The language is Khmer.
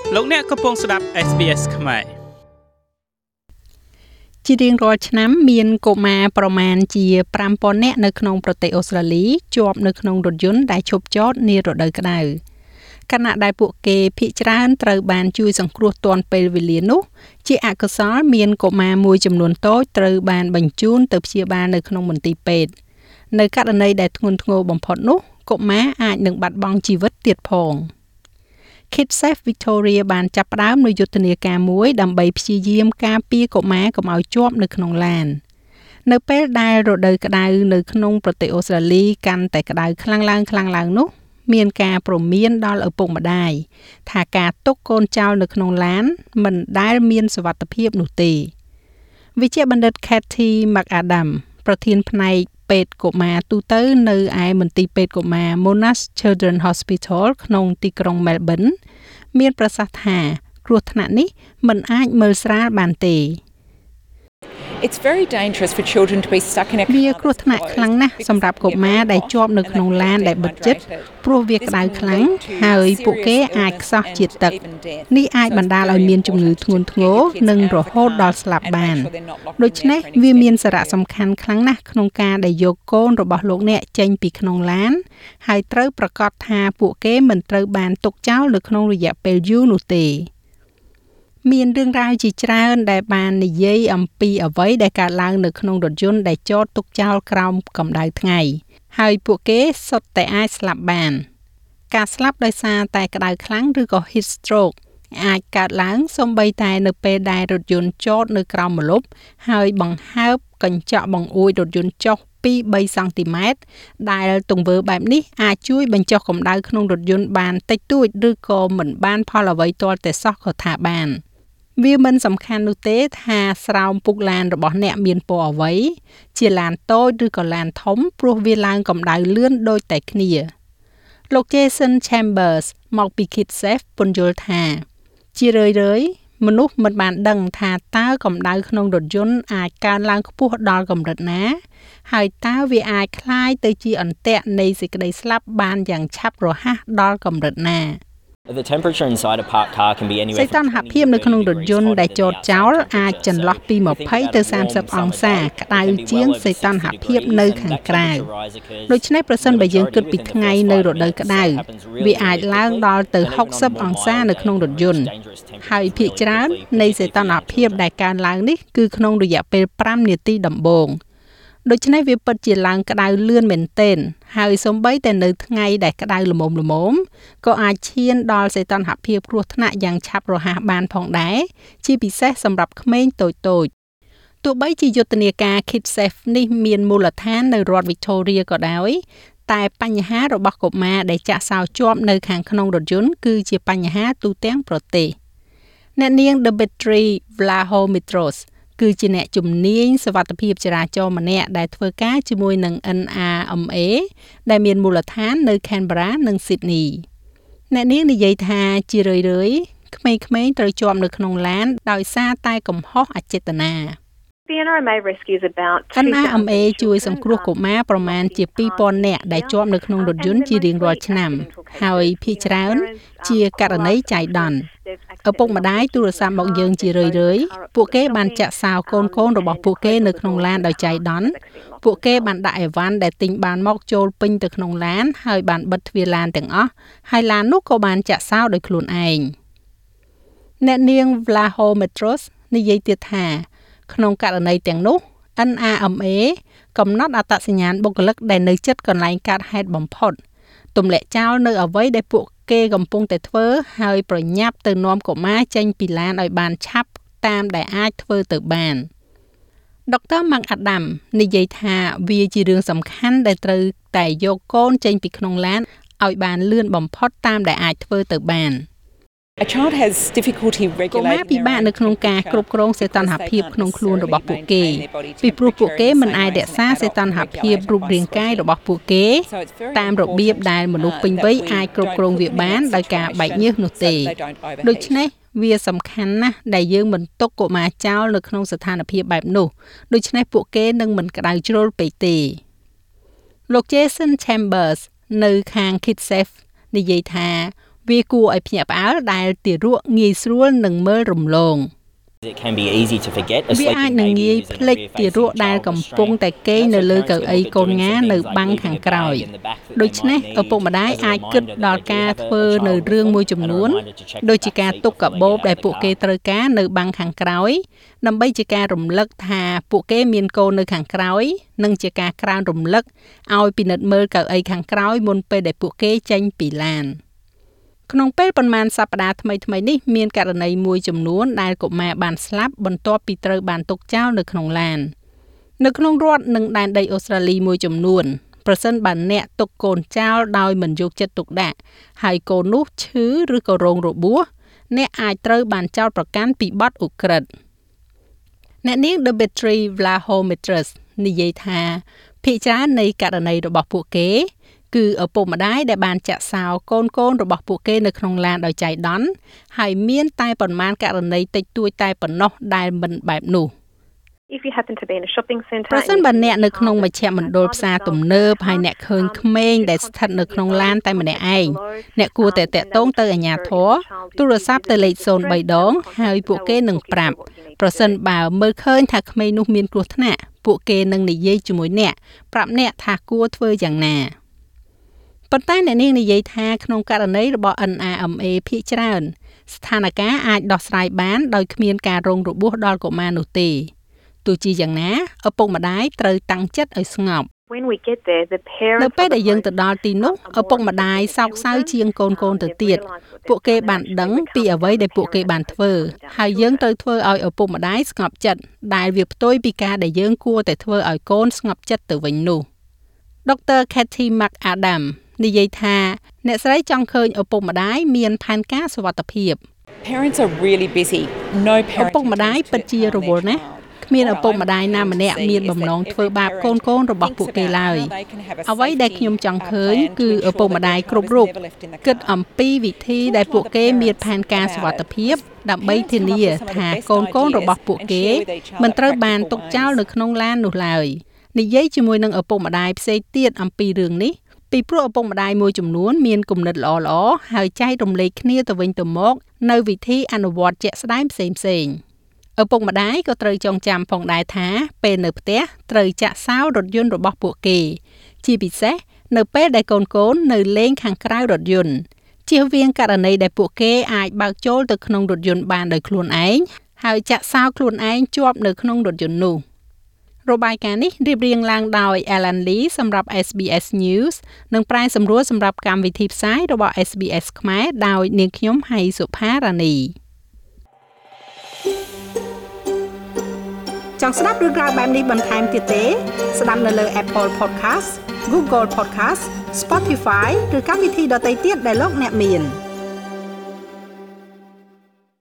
លោកអ្នកកំពុងស្ដាប់ SBS ខ្មែរជារៀងរាល់ឆ្នាំមានកុមារប្រមាណជា 5,000 នាក់នៅក្នុងប្រទេសអូស្ត្រាលីជាប់នៅក្នុងរថយន្តដែលឈប់ចតនារដូវក្តៅខណៈដែលពួកគេភាគច្រើនត្រូវបានជួយសង្គ្រោះទាន់ពេលវេលានោះជាអកុសលមានកុមារមួយចំនួនតូចត្រូវបានបញ្ជូនទៅព្យាបាលនៅក្នុងមន្ទីរពេទ្យនៅករណីដែលធ្ងន់ធ្ងរបំផុតនោះកុមារអាចនឹងបាត់បង់ជីវិតទៀតផង Kids Safe Victoria បានចាប់ផ្ដើមនូវយុទ្ធនាការមួយដើម្បីព្យាយាមការពារកុមារកុំឲ្យជាប់នៅក្នុងឡាននៅពេលដែលរដូវក្តៅនៅក្នុងប្រទេសអូស្ត្រាលីកាន់តែក្តៅខ្លាំងឡើងនោះមានការព្រមានដល់ឪពុកម្ដាយថាការទុកកូនចោលនៅក្នុងឡានមិនដែលមានសុវត្ថិភាពនោះទេវិជ្ជបណ្ឌិត Kathy McAdam ប្រធានផ្នែកពេទ្យកុមារទូទៅនៅឯមន្ទីរពេទ្យកុមារ Monash Children's Hospital ក្នុងទីក្រុង Melbourne មានប្រសាសន៍ថាគ្រោះថ្នាក់នេះមិនអាចមើលស្រាលបានទេ It's very dangerous for children to be stuck in a car. វាគ្រោះថ្នាក់ខ្លាំងណាស់សម្រាប់កុមារដែលជាប់នៅក្នុងឡានដែលបិទជិតព្រោះវាក្តៅខ្លាំងហើយពួកគេអាចខ្សោះជាតិទឹកនេះអាចបណ្ដាលឲ្យមានជំងឺធ្ងន់ធ្ងរនិងរហូតដល់ស្លាប់បានដូច្នេះវាមានសារៈសំខាន់ខ្លាំងណាស់ក្នុងការដែលយកកូនរបស់លោកអ្នកចេញពីក្នុងឡានហើយត្រូវប្រាកដថាពួកគេមិនត្រូវបានទុកចោលនៅក្នុងរយៈពេលយូរនោះទេមានរឿងរ៉ាវជាច្រើនដែលបាននិយាយអំពីអ្វីដែលកើតឡើងនៅក្នុងរថយន្តដែលចតទុកចោលក្រោមកម្ដៅថ្ងៃហើយពួកគេសុទ្ធតែអាចស្លាប់បានការស្លាប់ដោយសារតែក្តៅខ្លាំងឬក៏ heat stroke អាចកើតឡើងសូម្បីតែនៅពេលដែលរថយន្តចតនៅក្រោមម្លប់ហើយបង្ហើបកញ្ចក់បង្អួចរថយន្តចុះ 2-3 សង់ទីម៉ែត្រដែលទង្វើបែបនេះអាចជួយបញ្ចុះកម្ដៅក្នុងរថយន្តបានតិចតួចឬក៏មិនបានផលអ្វីទាល់តែសោះក៏ថាបានវាមិនសំខាន់នោះទេថាស្រោមពុកឡានរបស់អ្នកមានពណ៌អ្វីជាឡានតូចឬក៏ឡានធំព្រោះវាឡើងកម្ដៅលឿនដូចតែគ្នាលោក Jason Chambers មកពី Kids Safe ពន្យល់ថាជារឿយៗមនុស្សមិនបានដឹងថាតើកម្ដៅក្នុងរថយន្តអាចកើនឡើងខ្ពស់ដល់កម្រិតណាហើយតើវាអាចคล้ายទៅជាអន្ទាក់នៃសេចក្តីស្លាប់បានយ៉ាងឆាប់រហ័សដល់កម្រិតណា The temperature inside a parked car can be anywhere សីតុណ្ហភាពនៅក្នុងរថយន្តដែលចតចោលអាចចន្លោះពី20ទៅ30អង្សាក្តៅជាងសីតុណ្ហភាពនៅខាងក្រៅដូច្នេះប្រសិនបើយើងគិតពីថ្ងៃនៅរដូវក្តៅវាអាចឡើងដល់ទៅ60អង្សានៅក្នុងរថយន្តហើយភាគច្រើននៃសីតុណ្ហភាពដែលកើនឡើងនេះគឺក្នុងរយៈពេល5នាទីដំបូងដូច្នេះវាពិតជាឡើងក្តៅលឿនមែនទែនហើយសូម្បីតែនៅថ្ងៃដែលក្តៅល្មមក៏អាចឈានដល់សីតុណ្ហភាពគ្រោះថ្នាក់យ៉ាងឆាប់រហ័សបានផងដែរជាពិសេសសម្រាប់ក្មេងតូចៗទោះបីជាយុទ្ធនាការ Kids Safe នេះមានមូលដ្ឋាននៅរដ្ឋ Victoria ក៏ដោយតែបញ្ហារបស់កុមារដែលចាក់សោជាប់នៅខាងក្នុងរថយន្តគឺជាបញ្ហាទូទាំងប្រទេសអ្នកនាង Dimitri Vlahomitrosគឺជាអ្នកជំនាញសុវត្ថិភាពចរាចរណ៍ម្នាក់ដែលធ្វើការជាមួយនឹង NRMA ដែលមានមូលដ្ឋាននៅ Canberra និង Sydney អ្នកនាងនិយាយថាជារឿយៗក្មេងៗត្រូវជាប់នៅក្នុងឡានដោយសារតែកំហុសអចេតនា NRMA ជួយសង្គ្រោះកុមារប្រមាណជា 2,000 នាក់ដែលជាប់នៅក្នុងរថយន្តជារៀងរាល់ឆ្នាំហើយភាគច្រើនជាករណីចៃដន្យឪពុកម្ដាយទូរស័ព្ទមកយើងជារឿយៗពួកគេបានចាក់សោកូនរបស់ពួកគេនៅក្នុងឡានដោយចៃដន្យពួកគេបានដាក់អីវ៉ាន់ដែលទិញបានមកចូលពេញទៅក្នុងឡានហើយបានបិទទ្វារឡានទាំងអស់ហើយឡាននោះក៏បានចាក់សោដោយខ្លួនឯងអ្នកនាង Vlahomitros និយាយទៀតថាក្នុងករណីទាំងនោះ NRMA កំណត់អត្តសញ្ញាណបុគ្គលិកដែលនៅជិតកន្លែងកើតហេតុបំផុតទម្លាក់ចោលនៅអ្វីដែលពួកគេកំពុងតែធ្វើហើយប្រញាប់ទៅនាំកុមារចេញពីឡានឲ្យបានឆាប់តាមដែលអាចធ្វើទៅបានដុកទ័រ McAdam និយាយថាវាជារឿងសំខាន់ដែលត្រូវតែយកកូនចេញពីក្នុងឡានឲ្យបានលឿនបំផុតតាមដែលអាចធ្វើទៅបាន A child has difficulty regulating កុមារពិបាកនៅក្នុងការគ្រប់គ្រងសីតុណ្ហភាពក្នុងខ្លួនរបស់ពួកគេពីព្រោះពួកគេមិនអាចរក្សាសីតុណ្ហភាពរូបរាងកាយរបស់ពួកគេតាមរបៀបដែលមនុស្សពេញវ័យអាចគ្រប់គ្រងវាបានដោយការបែកញើសនោះទេដូច្នេះវាសំខាន់ណាស់ដែលយើងមិនទុកកុមារចោលនៅក្នុងស្ថានភាពបែបនោះដូច្នេះពួកគេនឹងមិនក្តៅជ្រុលពេកទេលោក Jason Chambers នៅខាង Kids Safe និយាយថាវាគួរឲ្យភ្ញាក់ផ្អើលដែលទារកងាយស្រួលនឹងមើលរំលង It can be easy to forget a វាអាច sleeping នឹង baby ងាយ is in ភ្លេច a rear ទារក facing ដែល child កំ posture. ពុងតែគេងនៅលើកៅអីកូនងានៅ Parents បាំង may ខាង look at ក្រោយ doing some things like moving the back that ដូ they ច្នេះ might ឪពុកម្ដាយ need អាច as a គិត reminder ដល់ that ការ they do have ធ្វើ a នៅ child រឿង with មួយ a ចំ toddler នួន and a reminder to check ដូច the ជា back ការ seat ទុកកា before បូ they ប get ដែល out of ពួក the គេ car. ត្រូវការនៅបាំងខាងក្រោយដើម្បីជាការរំលឹកថាពួកគេមានកូននៅខាងក្រោយនិងជាការក្រើនរំលឹកឲ្យពិនិត្យមើលកៅអីខាងក្រោយមុនពេលដែលពួកគេចេញពីឡានក្នុងពេលប៉ុន្មានសប្តាហ៍ថ្មីៗនេះមានករណីមួយចំនួនដែលកុមារបានស្លាប់បន្ទាប់ពីត្រូវបានទុកចោលនៅក្នុងឡាននៅក្នុងរដ្ឋនិងដែនដីអូស្ត្រាលីមួយចំនួនប្រសិនបើអ្នកទុកកូនចោលដោយមិនយកចិត្តទុកដាក់ហើយកូននោះឈឺឬក៏រងរបួសអ្នកអាចត្រូវបានចោទប្រកាន់ពីបទឧក្រិដ្ឋអ្នកនាង Dimitri Vlahomitras និយាយថាភាគច្រើននៃករណីរបស់ពួកគេគឺឪពុកម្ដាយដែលបានចាក់សោកូនរបស់ពួកគេនៅក្នុងឡានដោយចៃដន្យហើយមានតែប៉ុន្មានករណីតិចតួចតែប៉ុណ្ណោះដែលមិនបែបនោះ If you happen to be in a shopping centre ប្រសិនបើអ្នកនៅក្នុងមជ្ឈមណ្ឌលផ្សារទំនើបហើយអ្នកឃើញក្មេងដែលស្ថិតនៅក្នុងឡានតែម្នាក់ឯងអ្នកគួរតែតាក់ទងទៅអាជ្ញាធរទូរស័ព្ទទៅលេខ03ដងហើយពួកគេនឹងប្រាប់ប្រសិនបើមើលឃើញថាក្មេងនោះមានគ្រោះថ្នាក់ពួកគេនឹងនិយាយជាមួយអ្នកប្រាប់អ្នកថាគួរធ្វើយ៉ាងណាប៉ុន្តែអ្នកនាងនិយាយថាក្នុងករណីរបស់ NRMA ភាគច្រើនស្ថានភាពអាចដោះស្រាយបានដោយគ្មានការរងរបួសដល់កុមារនោះទេទោះជាយ៉ាងណាឪពុកម្ដាយត្រូវតាំងចិត្តឲ្យស្ងប់ When we get there, the parents នៅពេលដែលយើងទៅដល់ទីនោះឪពុកម្ដាយសោកសៅជាងកូនទៅទៀតពួកគេបានដឹងពីអ្វីដែលពួកគេបានធ្វើហើយយើងត្រូវធ្វើឲ្យឪពុកម្ដាយស្ងប់ចិត្តដែលវាផ្ទុយពីការដែលយើងគួរតែធ្វើឲ្យកូនស្ងប់ចិត្តទៅវិញនោះ Dr. Kathy McAdam និយាយថាអ្នកស្រីចង់ឃើញឪពុកម្ដាយមានផែនការសុវត្ថិភាព Parents are really busy. No ឪ parent ពុកម្ដាយពិតជារវល់ណាស់គ្មានឪពុកម្ដាយណាម្នាក់មានបំណងធ្វើបាបកូនរបស់ពួកគេឡើយអ្វីដែលខ្ញុំចង់ឃើញគឺឪពុកម្ដាយគ្រប់រូបគិតអំពីវិធីដែលពួកគេមានផែនការសុវត្ថិភាពដើម្បីធានាថាកូនរបស់ពួកគេមិនត្រូវបានទុកចោលនៅក្នុងឡាននោះឡើយនិយាយជាមួយនឹងឪពុកម្ដាយផ្សេងទៀតអំពីរឿងនេះពីព្រោះឪពុកម្ដាយមួយចំនួនមានគំនិតល្អៗហើយចែករំលែកគ្នាទៅវិញទៅមកនៅវិធីអនុវត្តជាក់ស្ដែងផ្សេងៗឪពុកម្ដាយក៏ត្រូវចងចាំផងដែរថាពេលនៅផ្ទះត្រូវចាក់សោរថយន្តរបស់ពួកគេជាពិសេសនៅពេលដែលកូននៅលេងខាងក្រៅរថយន្តជៀសវាងករណីដែលពួកគេអាចបើកចូលទៅក្នុងរថយន្តបានដោយខ្លួនឯងហើយចាក់សោខ្លួនឯងជាប់នៅក្នុងរថយន្តនោះរបាយការណ៍នេះរៀបរៀងឡើងដោយ Alan Lee សម្រាប់ SBS News និងប្រាយសម្រួលសម្រាប់កម្មវិធីផ្សាយរបស់ SBS ខ្មែរដោយនាងខ្ញុំហៃសុផារ៉ានីចង់ស្ដាប់រឿងក្រៅបែបនេះបន្ថែមទៀតទេស្ដាប់នៅលើ Apple Podcast Google Podcast Spotify ឬកម្មវិធីដទៃទៀតដែលលោកអ្នកមាន